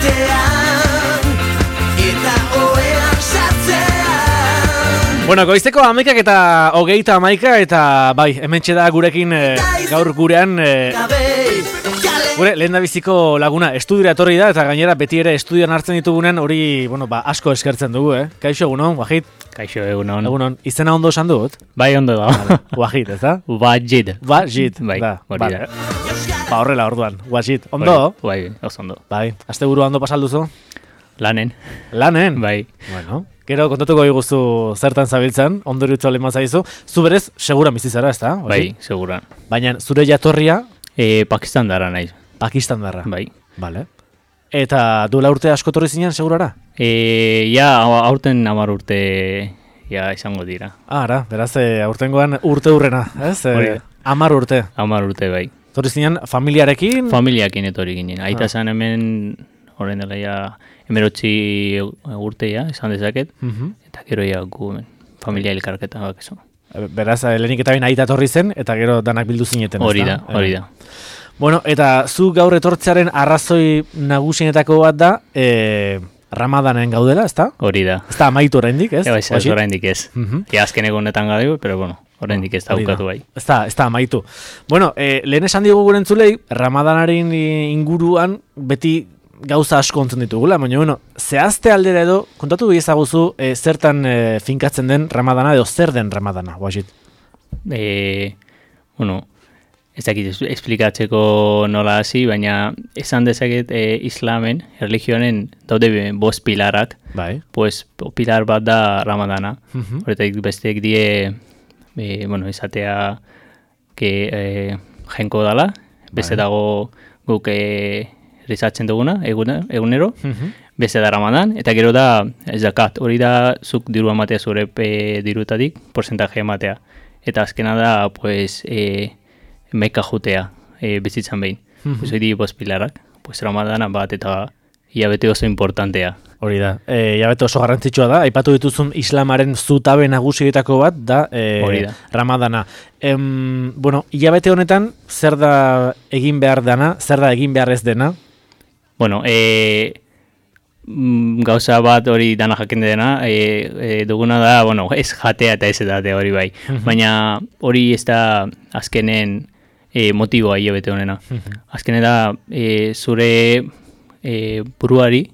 batean eta ohean sartzean. Bueno, goizteko 11 eta 30 eta bai, hementxe da gurekin gaur gurean gure lehendabiziko laguna estudiora etorri da eta gainera beti ere estudioan hartzen ditugunen hori, bueno, asko eskertzen dugu, Kaixo, egunon, Wajid? Kaixo, egunon. Egunon, izena ondo esan dut? Bai, ondo da. Wajid, ez da? Wajid. Wajid, bai, da. Hori da. Horrela orduan, Wajid, ondo? Bai, oso ondo. Bai, azte burua ondo pasalduzu? Lanen. Lanen? Bai. Bueno, gero kontatuko iguzu zertan zabiltzen, ondoriutzu alema zaizu. Zu berez, seguran bizizara, ez da? Bai, seguran. Baina zure jatorria? Pakistan dara naiz. Pakistan darra? Bai. Vale. Eta duela urte asko torri zinen segurara? Ja, aurten 10 urte izango dira. Ara, beraz, aurtengoan urte hurrena, ez? 10 urte. 10 urte, bai. Torri zinen familiarekin? Familiakin etorri ginen. Aita zan hemen, horren dela ja, 19 urtea, esan dezaket, eta gero ja gu hemen, familia elkarketa bakezu. Beraz, lehenik eta bain aita torri zen, eta gero danak bildu zineten, ez da? Hori da. Bueno, eta zu gaur etortzearen arrazoi nagusienetako bat da, Ramadanen gaudela, ez da? Hori da. Ez da amaitu oraindik, ez? Ez oraindik ez. Azken egonetan gaude, pero bueno, oraindik ez da bukatu bai. Ez da amaitu. Bueno, lehen esan digu gure entzulei, Ramadanaren inguruan beti gauza asko ontzen ditugula, baina bueno, zehazte aldera edo, kontatu ezaguzu zertan finkatzen den Ramadana edo zer den Ramadana, Wajid? Bueno, ez dakit esplikatzeko nola hasi, baina esan dezaket islamen, religionen daude 5 pilarak. Bai. Pues pilar bat da Ramadana. Horretak besteek die, bueno, izatea jenko dala, beste dago guk rizatzen duguna, egunero, beste da Ramadan, eta gero da zakat, hori da zuk diru ematea zure dirutatik, porcentaje ematea. Eta azkena da, pues, meka jutea, bizitzan behin. Pues hori 5 pilarak, pues Ramadana bat eta hilabete oso importantea. Hori da, hilabete oso garrantzitsua da, aipatu dituzun islamaren zutabe nagusietako bat da, Ramadana. Bueno, hilabete honetan, zer da egin behar dana, zer da egin behar ez dena? Bueno, gauza bat hori dana jaken dena, duguna da, bueno, ez jatea eta ez edatea hori bai. Baina hori ez da azkenen motiboa hilabete honena. Azkenen da zure buruari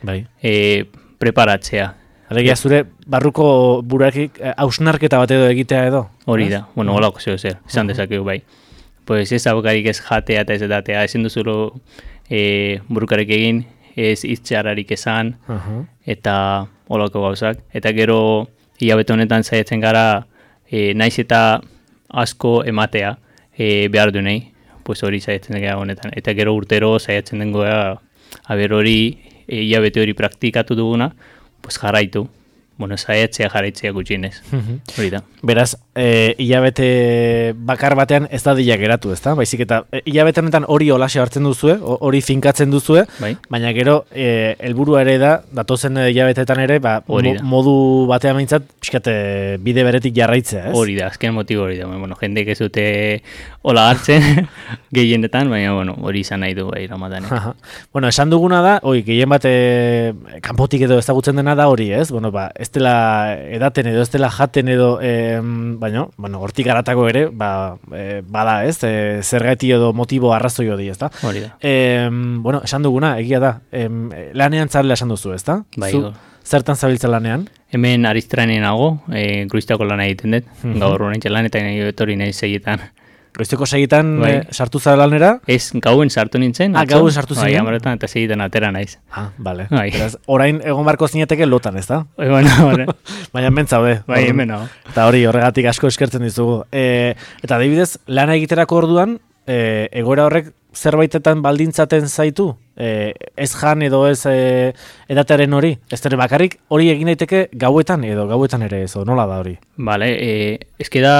preparatzea. Alegia zure barruko buruarekik hausnarketa bat edo egitea edo? Hori da, bueno, holako zeo zer, esan dezakegu bai. Pues ez abokarik ez jatea eta ez edatea, ezin duzuro burukarek egin, ez itxararik esan, eta holako gauzak. Eta gero hilabete honetan saiatzen gara, naiz eta asko ematea behar dunei, pues hori saiatzen gara honetan. Eta gero urtero saiatzen dengoa, haber hori, hilabete hori praktikatu duguna, pues jarraitu. Bueno, saiatzea jarraitzea gutxienez. Hori da. Beraz, hilabete bakar batean ez da dila geratu, ez da? Baizik eta hilabete honetan hori olaxe hartzen duzue, hori finkatzen duzue, baina gero helburua ere da, datozen hilabetetan ere, modu batean behintzat, pixkate bide beretik jarraitzea, ez? Hori da, azken motibo hori da. Bueno, jendek ez dute hola hartzen gehienetan, baina bueno, hori izan nahi du Ramadanek. Bueno, esan duguna da, gehien bat kanpotik edo ezagutzen dena da hori, ez? Bueno, ez dela edaten edo ez dela jaten edo baina, bueno, hortik garatako ere bada, ez? Zergaiti edo motibo arrazoi hori, ez da? Hori da. Bueno, esan duguna, egia da, lanean zarela esan duzu, ez da? Bai. Zertan zabiltza lanean? Hemen Aristranen nago, gruiztako lana egiten dut, gaur horrein lan eta etorri nahi segietan. Goizteko segitan sartu zara lanera? Ez, gauen sartu nintzen. Gauen sartu zinen? Bai, amaretan eta segitan atera naiz. Bale. Beraz, orain egon barko zineteke lotan, ez da? Bueno. Baina hemen zaude. Bai, hemen hau. Eta hori, horregatik asko eskertzen dizugu. Eta adibidez, lana egiterako orduan, egoera horrek zerbaitetan baldintzaten zaitu? Ez jan edo ez edatearen hori? Ez ere bakarrik hori egin daiteke gauetan edo gauetan ere ez, nola da hori? Bale, ezke da...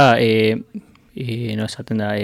no esaten da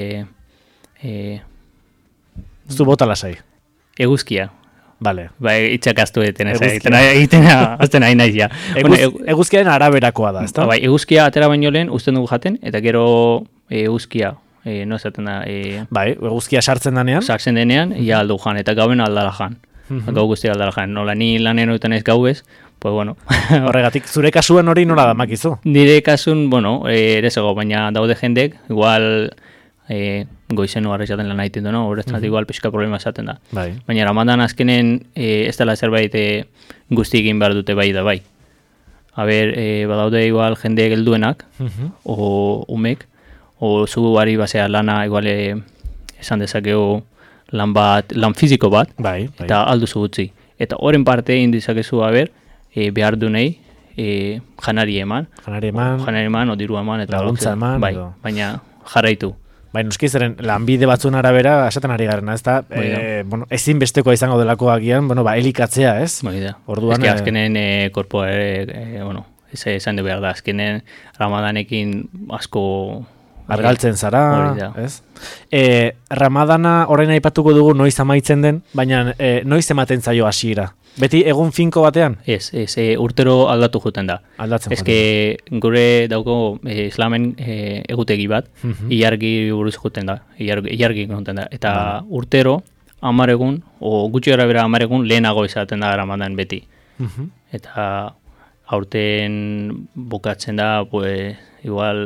zu bota lasai eguzkia vale itxakaztu eten egiten azten nahi naiz ja eguzkiaren araberakoa da, ezta? Bai, eguzkia atera baino lehen uzten dugu jaten eta gero eguzkia no esaten da bai, eguzkia sartzen denean ja aldu jan eta gauen aldala jan gau guztia aldara jan. Nola ni lanen oetan ez gau ez, pues bueno. Horregatik, zure kasuan hori nola da makizu? Nire kasun, bueno, ere zego, baina daude jendek, igual goizen ugarra izaten lan haiten du, no? Horretzat igual pixka problema esaten da. Bai. Baina Ramadan azkenen ez dela zerbait guzti egin behar dute bai da bai. A ber, badaude igual jende gelduenak, o umek, o zu ari basea lana igual esan dezakegu lan fiziko bat, bai. eta alduzu gutzi. Eta horren parte indizakezu behar dunei janari eman, o diru eman, eta laguntza eman, bai, baina jarraitu. Bai, noski zeren, lanbide batzuen arabera esaten ari garena, ez da, bueno, ezin bestekoa izango delako agian, bueno, elikatzea, ez? Bai da. Orduan, ez que azkenen korpoa bueno, esan du behar da, azkenen Ramadanekin asko argaltzen zara, ez? Ramadana orain aipatuko dugu noiz amaitzen den, baina noiz ematen zaio hasiera. Beti egun finko batean? Ez, urtero aldatu joten da. Aldatzen joten da. Gure dauko islamen egutegi bat, ilargi buruz joten da, ilargi joten da. Eta urtero, 10 egun, o gutxi gara bera 10 egun, lehenago izaten da Ramadan beti. Eta aurten bukatzen da, pues, igual,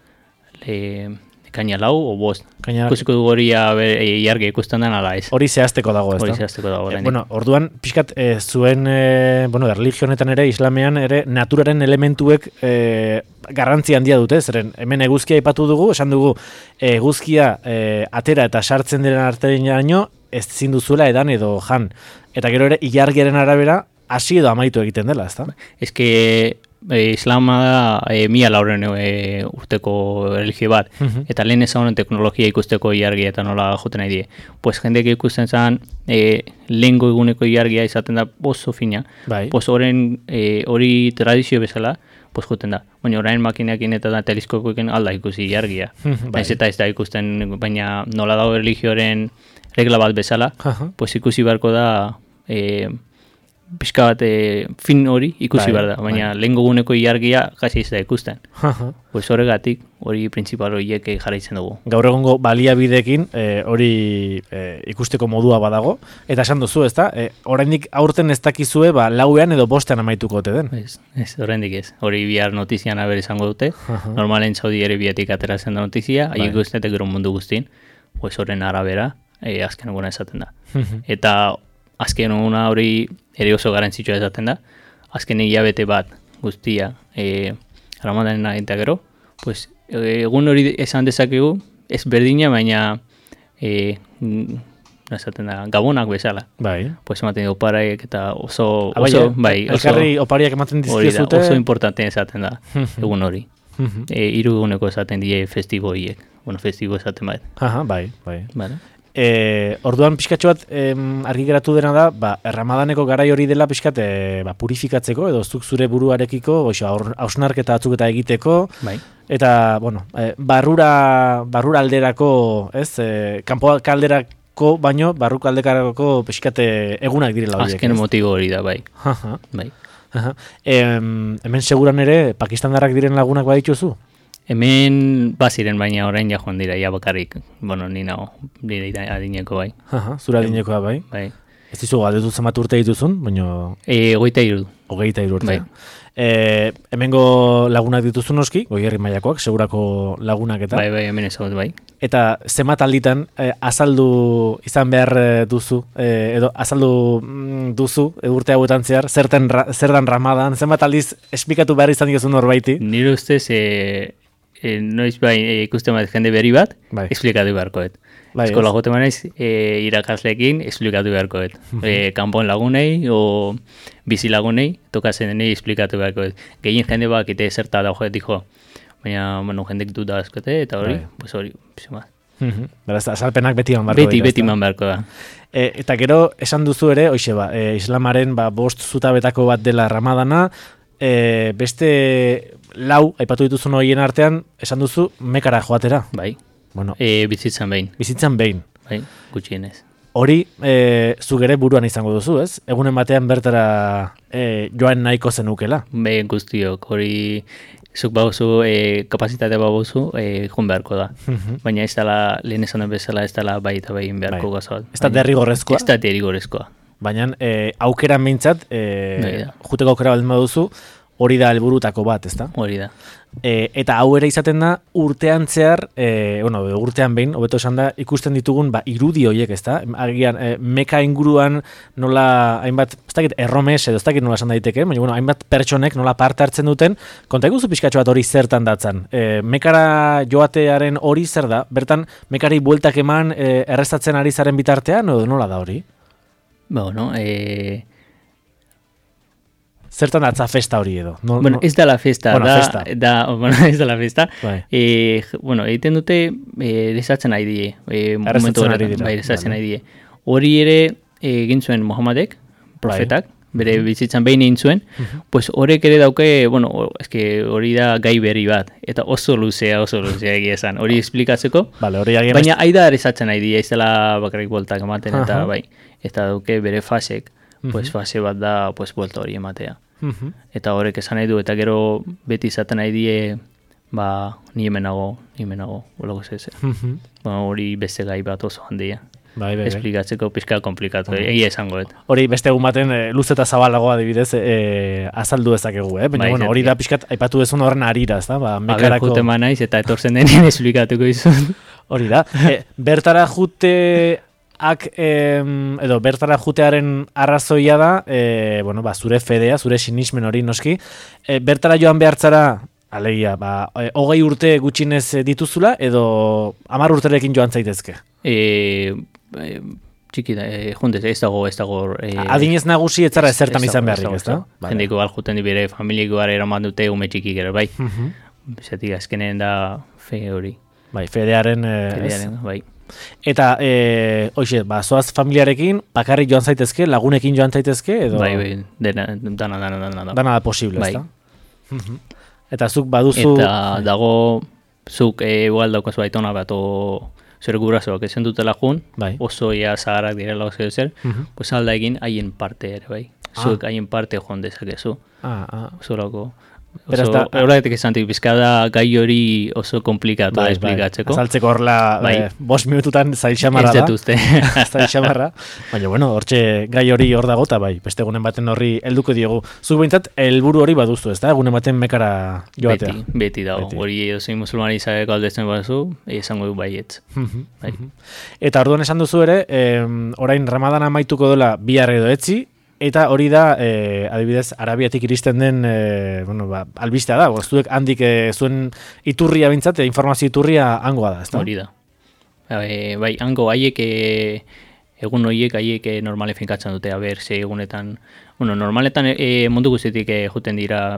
kaina lau, o bost. Ikusiko dugu hori ilargi ikusten den ala ez. Hori zehazteko dago, ez da? Hori zehazteko dago. Bueno, orduan, pixkat, zuen, religionetan ere, islamean ere, naturaren elementuek garrantzi handia dute, zeren hemen eguzkia aipatu dugu, esan dugu eguzkia atera eta sartzen diren arteraino, ez zinduzuela edan edo jan. Eta gero ere, ilargiaren arabera, hasi edo amaitu egiten dela, ez da? Ez que Islama da 1400 urteko religio bat, eta lehen ez honen teknologia ikusteko ilargia eta nola joten nahi die. Pues jendek ikusten zen, lehengo eguneko ilargia izaten da oso fina, pues hori tradizio bezala, pues joten da. Baina orain makinekin eta teleskopoekin alda ikusi ilargia. Ez eta ez da ikusten, baina nola dago religioaren regla bat bezala, pues ikusi beharko da pixka bat fin hori ikusi behar da, baina lehengo guneko ilargia kasi ez da ikusten. Pues horregatik, hori principal horiek jarraitzen dugu. Gaur egongo baliabideekin hori ikusteko modua badago, eta esan duzu, ez da? Oraindik aurten ez dakizue, lauean edo bostean amaituko ote den. Ez, oraindik ez. Hori bihar notizian aber izango dute. Normalen Saudi ere biatik ateratzen da notizia, haiek guztetek gero mundu guztin, pues horren arabera, azken eguna esaten da. Eta azken eguna hori ere oso garantzitsua esaten da. Azken hilabete bat guztia Ramadanena eta gero, pues, egun hori esan dezakegu, ez berdina, baina esaten da, gabonak bezala. Bai. Pues ematen opariak eta oso elkarri opariak ematen dizkiozute. Oso importante esaten da, egun hori. 3 eguneko esaten die festibo hiek. Bueno, festibo esaten bat. Bai. Vale. Orduan pixkatxo bat argi geratu dena da, Ramadaneko garai hori dela pixkat purifikatzeko edo zuk zure buruarekiko, hausnarketa batzuk eta egiteko, eta, bueno, barrura alderako, ez, kanpo kalderako baino, barruko aldekarako pixkat egunak direla horiek. Azken motibo hori da, bai. Hemen seguran ere, pakistandarrak diren lagunak badituzu? Hemen baziren, baina orain ja joan dira, ja bakarrik, bueno, nire adineko bai. Zura adinekoa bai? Bai. Ez dizu galdetu zenbat urte dituzun, baina... 23. 23 urte. Hemengo lagunak dituzu noski, Goierri mailakoak, segurako lagunak eta... Bai, hemen ezagut bai. Eta zenbat alditan azaldu izan behar duzu, edo azaldu duzu urte hauetan zehar, zer dan Ramadan, zenbat aldiz esplikatu behar izan diozun norbaiti? Nire ustez, noiz ikusten bat jende berri bat, esplikatu beharkoet. Eskola jote manaiz, irakasleekin esplikatu beharkoet. Kanpon lagunei, o bizi lagunei, tokazen denei esplikatu beharkoet. Gehien jende bat, ite zerta da joetik jo. Baina, bueno, jendek dut da askote, eta hori, pues hori, pizema. Beraz, azalpenak beti man beharko. Beti man beharko da. Eta gero, esan duzu ere, hoxe islamaren 5 zutabetako bat dela Ramadana, beste 4 aipatu dituzun horien artean, esan duzu Mekara joatera. Bai, bueno, bizitzan behin. Bai, gutxienez. Hori, zu gere buruan izango duzu, ez? Egunen batean bertara joan nahiko zenukela. Behin guztiok, hori zuk bagozu, kapazitatea bagozu, joan beharko da. Baina ez dela, lehen esan bezala, ez dela bai eta behin beharko gaza bat. Ez da derrigorrezkoa? Ez da derrigorrezkoa. baina aukeran behintzat, juteko aukera baldin baduzu, hori da helburutako bat, ezta? Hori da. Eta hau ere izaten da urtean zehar, urtean behin, hobeto esan da, ikusten ditugun irudi horiek, ezta? Agian, meka inguruan nola hainbat, ez dakit erromes edo ez dakit nola esan daiteke, baina hainbat pertsonek nola parte hartzen duten, konta iguzu pixkatxo bat hori zertan datzan. Mekara joatearen hori zer da? Bertan, mekari bueltak eman errestatzen ari zaren bitartean, edo nola da hori? Bueno, zertan datza festa hori edo? Ez da la festa. Ez da la festa. Egiten dute erezatzen ari die. Erezatzen ari die. Hori ere egin zuen Muhammadek, profetak, bere bizitzan behin egin zuen, pues horrek ere dauke, hori da gai berri bat, eta oso luzea egia esan, hori esplikatzeko, baina aida erezatzen ari die, ez dela bakarrik boltak ematen, eta eta dauke bere fasek, pues fase bat da, pues bolta hori ematea. Eta horrek esan nahi du, eta gero beti izaten nahi die, ni hemenago, hori beste gai bat oso handia. Esplikatzeko pixka komplikatu, egia esango. Hori beste egun baten luz eta zabalagoa adibidez azaldu dezakegu, baina hori da pixkat aipatu dezun horren arira, ez da? Mekarako jute naiz eta etortzen denean esplikatuko izun. Hori da, bertara jute edo bertara jutearen arrazoia da, zure fedea, zure sinismen hori noski, bertara joan behartzara, alegia, 20 urte gutxinez dituzula, edo 10 urterekin joan zaitezke? Txiki da, jundez, ez dago... Adinez nagusi etzara ezertan izan beharrik, ez da? Jendiko juten bere familieko gara eraman dute ume txiki gero, bai. Zetik, azkenen da fe hori. Bai, fedearen, bai. Eta, zoaz familiarekin, bakarrik joan zaitezke, lagunekin joan zaitezke, edo... Bai, dana. Dana da posible, ez da? Eta zuk baduzu... Eta dago, zuk igual daukazu baitona bat, zure gurasoak ezen dutela jun, oso ia zaharrak direla oso zer, pues alda egin haien parte ere, bai. Zuk haien parte joan dezakezu. Oso lako... Horregatik esan bizkada gai hori oso komplikatu esplikatzeko. Azaltzeko horla 5 minututan zailxamarra da. Ez detuzte. Zailxamarra. Baina, hortxe gai hori hor dago, eta beste egunen baten horri helduko diogu. Zuk behintzat, helburu hori baduzu, ez da? Egunen baten mekara joatea. Beti dago. Hori edozein musulmani izateko aldetzen baduzu, esango du baietz. Eta orduan esan duzu ere, orain Ramadana amaituko dela bihar edo etzi, eta hori da, adibidez, Arabiatik iristen den albistea da, zuek handik zuen iturria bintzat, informazio iturria hangoa da, ez da? Hori da. Bai, hango haiek, egun horiek normale finkatzen dute, ze egunetan, normaletan mundu guztetik juten dira,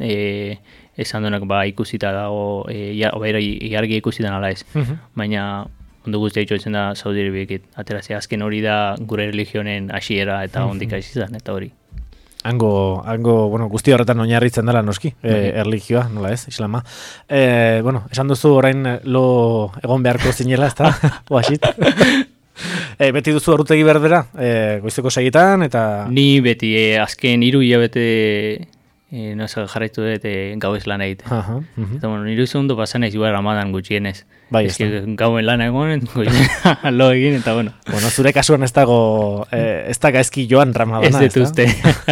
esan duenak ikusita dago, iargi ikusitan ala ez, baina... Ondo guztia itxoitzen da Saudi Arabiakit. Aterazia, azken hori da gure religionen hasiera eta ondik izan, eta hori. Hango, guzti horretan oinarritzen dela noski, erlijioa, nola ez, islama. Esan duzu orain lo egon beharko zinela, ez da? Oaxit. Beti duzu arrutegi berbera, goizeko saietan, eta... Ni beti, azken 3 hilabete... jarraitu dut gauez lan egite. Eta nire ondo pasan ez Ramadan gutxienez. Bai, ez gauen lan egon, lo egin, eta bueno. Zure kasuan ez dago, ez da gaizki joan Ramadana. Ez detuzte.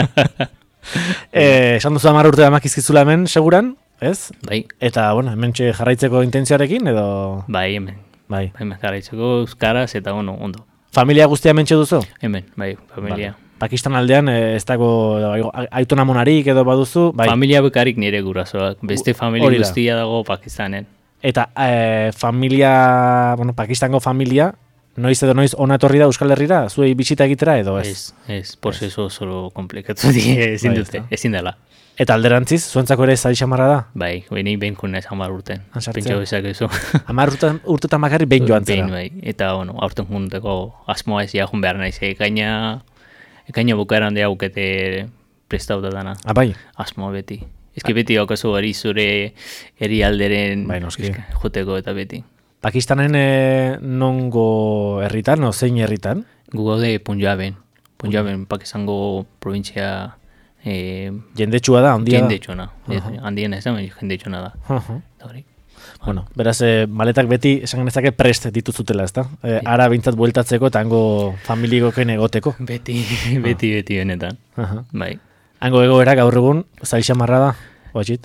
Esan duzu 10 urte damak izkizula hemen, seguran, ez? Bai. Eta, hemen jarraitzeko intentzioarekin, edo? Bai, hemen. Bai, jarraitzeko euskaraz, eta ondo. Familia guztia hemen duzu? Hemen, bai, familia. Pakistan aldean ez dago aitona monarik edo baduzu? Familia bekarik nire gurasoak, beste familia guztia dago Pakistanen. Eta Pakistango familia, noiz edo noiz ona etorri da Euskal Herrira, zuei bisita egitera edo ez? Ez, prozeso solo komplikatu ezin dela. Eta alderantziz, zuentzako ere zailxamarra da? Bai, behin kunez 10 urten. Pentsa bezak ezo. 10 urtetan makarri behin joan zera? Behin, eta aurten junteko asmoa ez jun behar naiz, ekaina bukaeran de haukete prestauta dana. Bai? Asmoa beti. Ezki beti haukazu hori zure herrialderen joteko eta beti. Pakistanen nongo herritan, o zein herritan? Gu gaude Punjaben. Punjaben, Pakistango provintzia... jendetsua da, handia da? Jendetsua, handien ez da, jendetsua da. Bueno, beraz, maletak beti, esan genezake prest dituzutela, ezta? Ara bintzat bueltatzeko eta hango familikoken egoteko. Beti benetan. Bai. Hango egoera gaur egun, zail xamarra da, oatxit?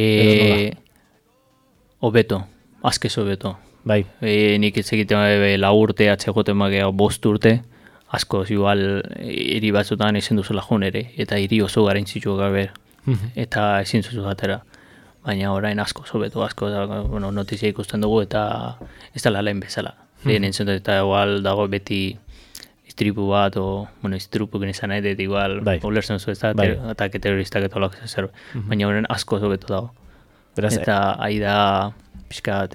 Obeto, azkez obeto. Bai. Nik ez egiten 4 urte, atzegoten magea 5 urte, askoz igual hiri batzutan ezin duzula joan ere, eta hiri oso garrantzitsua gabe, eta ezin zuzu gatera. Baina orain asko da, bueno, notizia ikusten dugu, eta ez da lehen bezala. Lehen entzun eta igual dago beti istripu bat, bueno, istripu genizan nahi dut igual, ulertzen zu ez da, atake terroristak eta olak zer, baina orain asko beto dago. Eta ahi da, pixkat,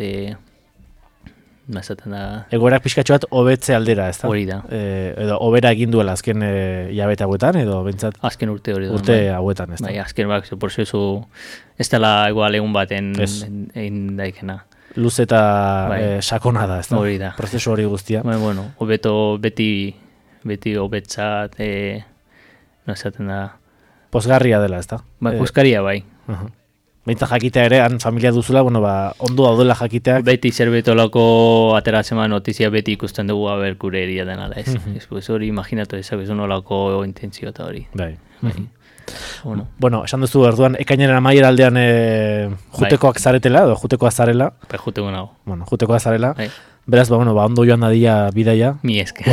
mazaten da... Egoerak pixkatxo bat hobetze aldera, ez da? Hori da. Edo hobera egin duela azken hilabete hauetan, edo bentsat? Azken urte hori da. Urte hauetan, ez da? Bai, azken bak, prozesu, ez dela igual egun baten egin daikena. Luz eta sakona da, ez da? Hori da. Prozesu hori guztia. Bueno, hobeto beti hobetzat, mazaten da... Pozgarria dela, ez da? Pozgarria bai. Behintzat jakitea ere, han familia duzula, bueno, ondo daudela jakiteak. Beti zerbetolako ateratzen notizia beti ikusten dugu haber gure eria den ala, ez. Ez hori imaginatu ezabezun olako intentzio eta hori. Bai. Bueno, esan duzu orduan, ekainaren amaiera aldean jutekoak zaretela, edo jutekoa zarela. Bai, juteko nago. Bueno, jutekoa zarela. Beraz, ondo joan dadia bidaia. Mi eske.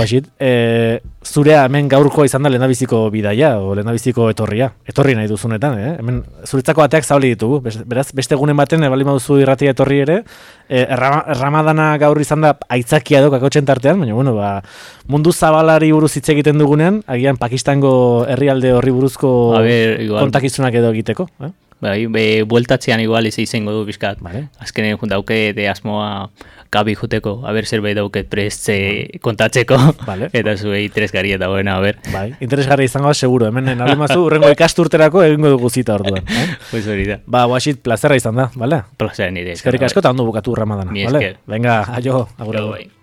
Zurea hemen gaurkoa izan da lehendabiziko bidaia, o lehendabiziko etorria. Etorri nahi duzunetan, Hemen zuretzako ateak zabali ditugu. Beraz, beste egunen baten, bali maduzu irratia etorri ere, Ramadana gaur izan da aitzakia dok akotxen tartean, baina, bueno, mundu zabalari buruz hitz egiten dugunean, agian Pakistango herrialde horri buruzko kontakizunak edo egiteko, Bai, bueltatzean igual izango du bizkat. Azkenen dauke de asmoa kabi juteko, haber zerbait dauket prest kontatzeko, eta zuei interesgarria dagoena, haber. Bai, interesgarria izango seguro, hemen nalemazu, urrengo ikasturterako egingo dugu zita orduan. Pues hori da. Guaxit, plazerra izan da, bale? Plazera nire. Eskerrik asko eta ondo bukatu Ramadana, bale? Venga, aio, agur.